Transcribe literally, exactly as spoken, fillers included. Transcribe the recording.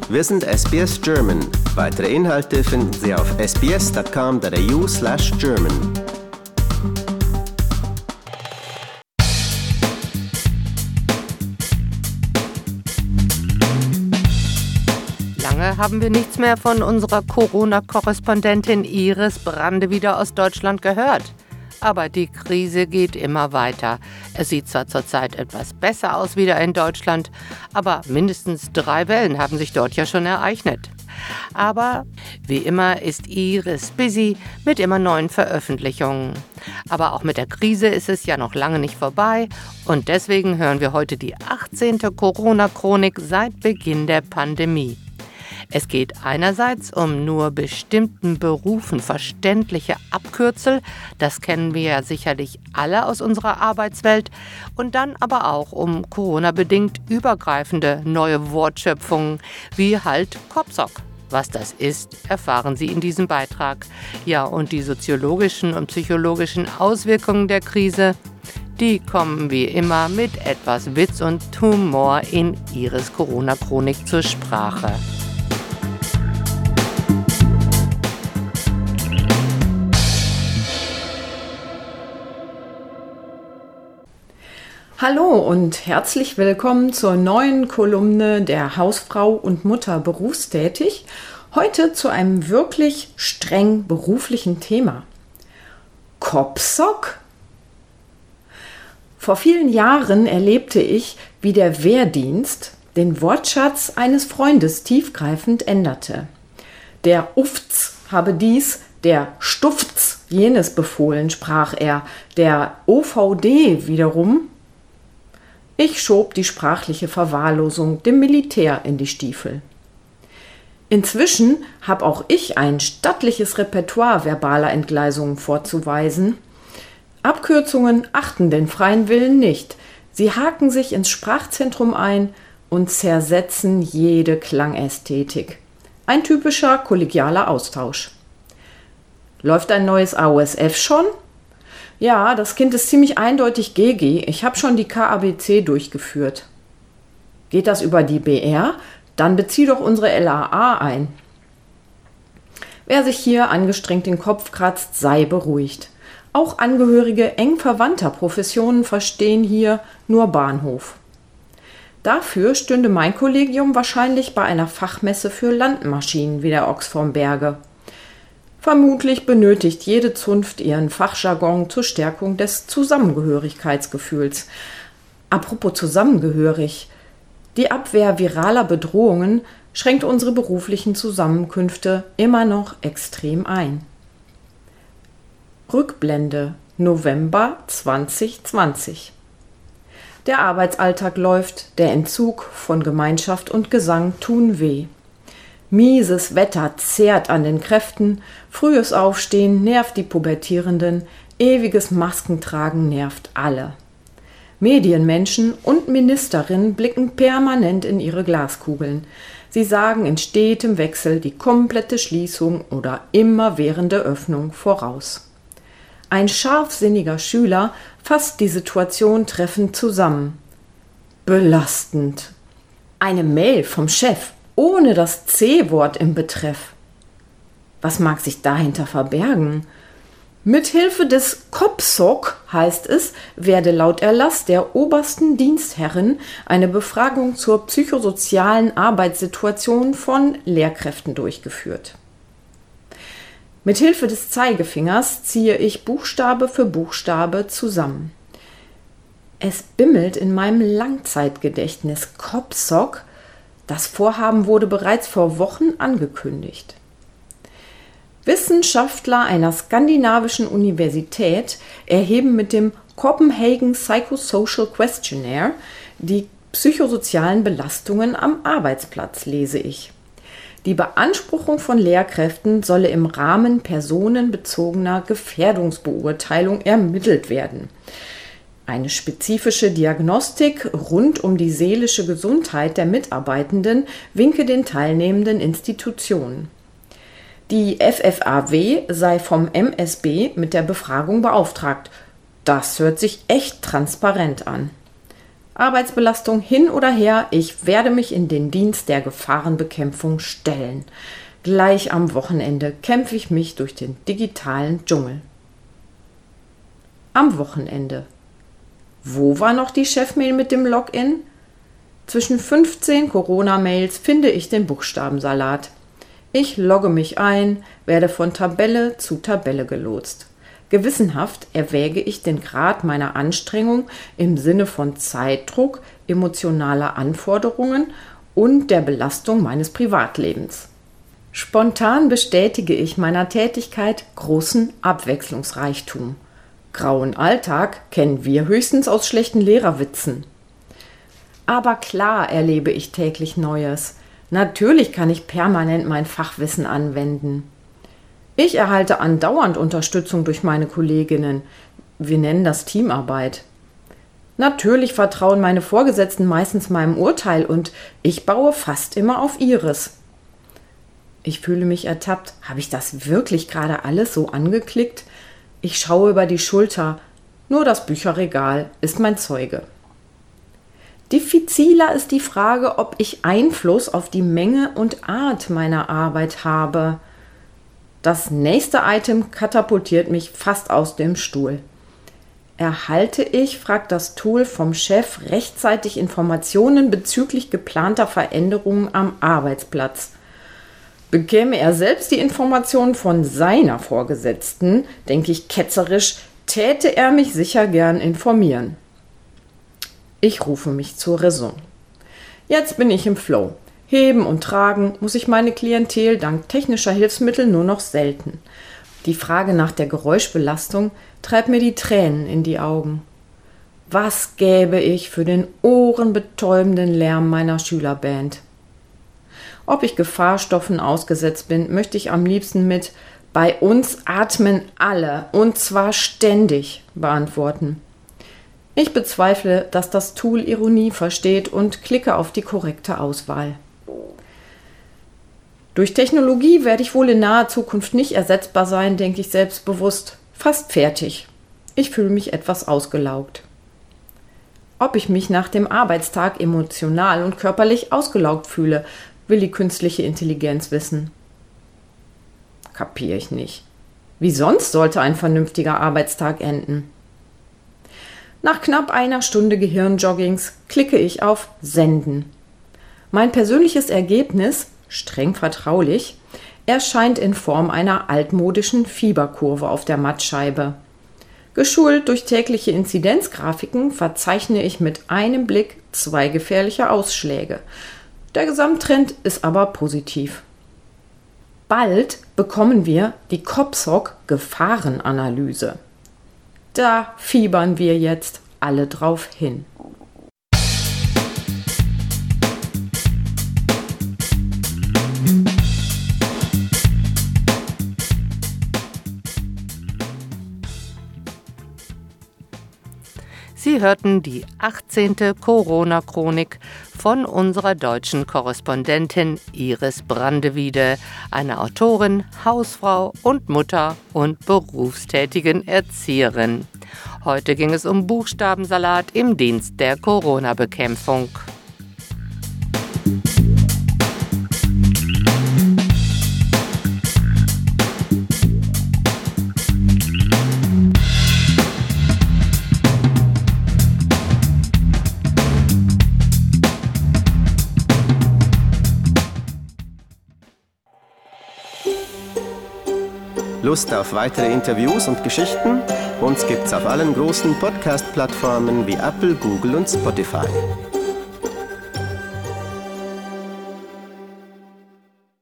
Wir sind S B S German. Weitere Inhalte finden Sie auf s b s dot com dot a u slash German. Lange haben wir nichts mehr von unserer Corona-Korrespondentin Iris Brandewieder aus Deutschland gehört. Aber die Krise geht immer weiter. Es sieht zwar zurzeit etwas besser aus wieder in Deutschland, aber mindestens drei Wellen haben sich dort ja schon ereignet. Aber wie immer ist Iris busy mit immer neuen Veröffentlichungen. Aber auch mit der Krise ist es ja noch lange nicht vorbei und deswegen hören wir heute die achtzehnte Corona-Chronik seit Beginn der Pandemie. Es geht einerseits um nur bestimmten Berufen verständliche Abkürzel, das kennen wir ja sicherlich alle aus unserer Arbeitswelt, und dann aber auch um Corona-bedingt übergreifende neue Wortschöpfungen, wie halt Kopfsock. Was das ist, erfahren Sie in diesem Beitrag. Ja, und die soziologischen und psychologischen Auswirkungen der Krise, die kommen wie immer mit etwas Witz und Humor in Iris Corona-Chronik zur Sprache. Hallo und herzlich willkommen zur neuen Kolumne der Hausfrau und Mutter berufstätig. Heute zu einem wirklich streng beruflichen Thema. Kopfsock? Vor vielen Jahren erlebte ich, wie der Wehrdienst den Wortschatz eines Freundes tiefgreifend änderte. Der Ufts habe dies, der Stufts jenes befohlen, sprach er, der O V D wiederum. Ich schob die sprachliche Verwahrlosung dem Militär in die Stiefel. Inzwischen habe auch ich ein stattliches Repertoire verbaler Entgleisungen vorzuweisen. Abkürzungen achten den freien Willen nicht. Sie haken sich ins Sprachzentrum ein und zersetzen jede Klangästhetik. Ein typischer kollegialer Austausch. Läuft ein neues A O S F schon? Ja, das Kind ist ziemlich eindeutig G G. Ich habe schon die K A B C durchgeführt. Geht das über die B R? Dann bezieh doch unsere L A A ein. Wer sich hier angestrengt den Kopf kratzt, sei beruhigt. Auch Angehörige eng verwandter Professionen verstehen hier nur Bahnhof. Dafür stünde mein Kollegium wahrscheinlich bei einer Fachmesse für Landmaschinen wie der Ochs vom Berge. Vermutlich benötigt jede Zunft ihren Fachjargon zur Stärkung des Zusammengehörigkeitsgefühls. Apropos zusammengehörig. Die Abwehr viraler Bedrohungen schränkt unsere beruflichen Zusammenkünfte immer noch extrem ein. Rückblende November zwanzig zwanzig. Der Arbeitsalltag läuft, der Entzug von Gemeinschaft und Gesang tun weh. Mieses Wetter zehrt an den Kräften, frühes Aufstehen nervt die Pubertierenden, ewiges Maskentragen nervt alle. Medienmenschen und Ministerinnen blicken permanent in ihre Glaskugeln. Sie sagen in stetem Wechsel die komplette Schließung oder immerwährende Öffnung voraus. Ein scharfsinniger Schüler fasst die Situation treffend zusammen. Belastend. Eine Mail vom Chef. Ohne das C-Wort im Betreff. Was mag sich dahinter verbergen? Mithilfe des Kopfsock, heißt es, werde laut Erlass der obersten Dienstherrin eine Befragung zur psychosozialen Arbeitssituation von Lehrkräften durchgeführt. Mithilfe des Zeigefingers ziehe ich Buchstabe für Buchstabe zusammen. Es bimmelt in meinem Langzeitgedächtnis. Kopfsock. Das Vorhaben wurde bereits vor Wochen angekündigt. Wissenschaftler einer skandinavischen Universität erheben mit dem Copenhagen Psychosocial Questionnaire die psychosozialen Belastungen am Arbeitsplatz, lese ich. Die Beanspruchung von Lehrkräften solle im Rahmen personenbezogener Gefährdungsbeurteilung ermittelt werden. Eine spezifische Diagnostik rund um die seelische Gesundheit der Mitarbeitenden winke den teilnehmenden Institutionen. Die F F A W sei vom M S B mit der Befragung beauftragt. Das hört sich echt transparent an. Arbeitsbelastung hin oder her, ich werde mich in den Dienst der Gefahrenbekämpfung stellen. Gleich am Wochenende kämpfe ich mich durch den digitalen Dschungel. Am Wochenende. Wo war noch die Chefmail mit dem Login? Zwischen fünfzehn Corona-Mails finde ich den Buchstabensalat. Ich logge mich ein, werde von Tabelle zu Tabelle gelotst. Gewissenhaft erwäge ich den Grad meiner Anstrengung im Sinne von Zeitdruck, emotionaler Anforderungen und der Belastung meines Privatlebens. Spontan bestätige ich meiner Tätigkeit großen Abwechslungsreichtum. Grauen Alltag kennen wir höchstens aus schlechten Lehrerwitzen. Aber klar erlebe ich täglich Neues. Natürlich kann ich permanent mein Fachwissen anwenden. Ich erhalte andauernd Unterstützung durch meine Kolleginnen. Wir nennen das Teamarbeit. Natürlich vertrauen meine Vorgesetzten meistens meinem Urteil und ich baue fast immer auf ihres. Ich fühle mich ertappt. Habe ich das wirklich gerade alles so angeklickt? Ich schaue über die Schulter. Nur das Bücherregal ist mein Zeuge. Diffiziler ist die Frage, ob ich Einfluss auf die Menge und Art meiner Arbeit habe. Das nächste Item katapultiert mich fast aus dem Stuhl. Erhalte ich, fragt das Tool vom Chef, rechtzeitig Informationen bezüglich geplanter Veränderungen am Arbeitsplatz? Bekäme er selbst die Informationen von seiner Vorgesetzten, denke ich ketzerisch, täte er mich sicher gern informieren. Ich rufe mich zur Raison. Jetzt bin ich im Flow. Heben und tragen muss ich meine Klientel dank technischer Hilfsmittel nur noch selten. Die Frage nach der Geräuschbelastung treibt mir die Tränen in die Augen. Was gäbe ich für den ohrenbetäubenden Lärm meiner Schülerband? Ob ich Gefahrstoffen ausgesetzt bin, möchte ich am liebsten mit "Bei uns atmen alle und zwar ständig" beantworten. Ich bezweifle, dass das Tool Ironie versteht und klicke auf die korrekte Auswahl. Durch Technologie werde ich wohl in naher Zukunft nicht ersetzbar sein, denke ich selbstbewusst. Fast fertig. Ich fühle mich etwas ausgelaugt. Ob ich mich nach dem Arbeitstag emotional und körperlich ausgelaugt fühle, will die künstliche Intelligenz wissen. Kapiere ich nicht. Wie sonst sollte ein vernünftiger Arbeitstag enden? Nach knapp einer Stunde Gehirnjoggings klicke ich auf Senden. Mein persönliches Ergebnis, streng vertraulich, erscheint in Form einer altmodischen Fieberkurve auf der Mattscheibe. Geschult durch tägliche Inzidenzgrafiken verzeichne ich mit einem Blick zwei gefährliche Ausschläge. Der Gesamttrend ist aber positiv. Bald bekommen wir die COPSOC-Gefahrenanalyse. Da fiebern wir jetzt alle drauf hin. Sie hörten die achtzehnte Corona-Chronik von unserer deutschen Korrespondentin Iris Brandewiede, einer Autorin, Hausfrau und Mutter und berufstätigen Erzieherin. Heute ging es um Buchstabensalat im Dienst der Corona-Bekämpfung. Lust auf weitere Interviews und Geschichten? Uns gibt's auf allen großen Podcast-Plattformen wie Apple, Google und Spotify.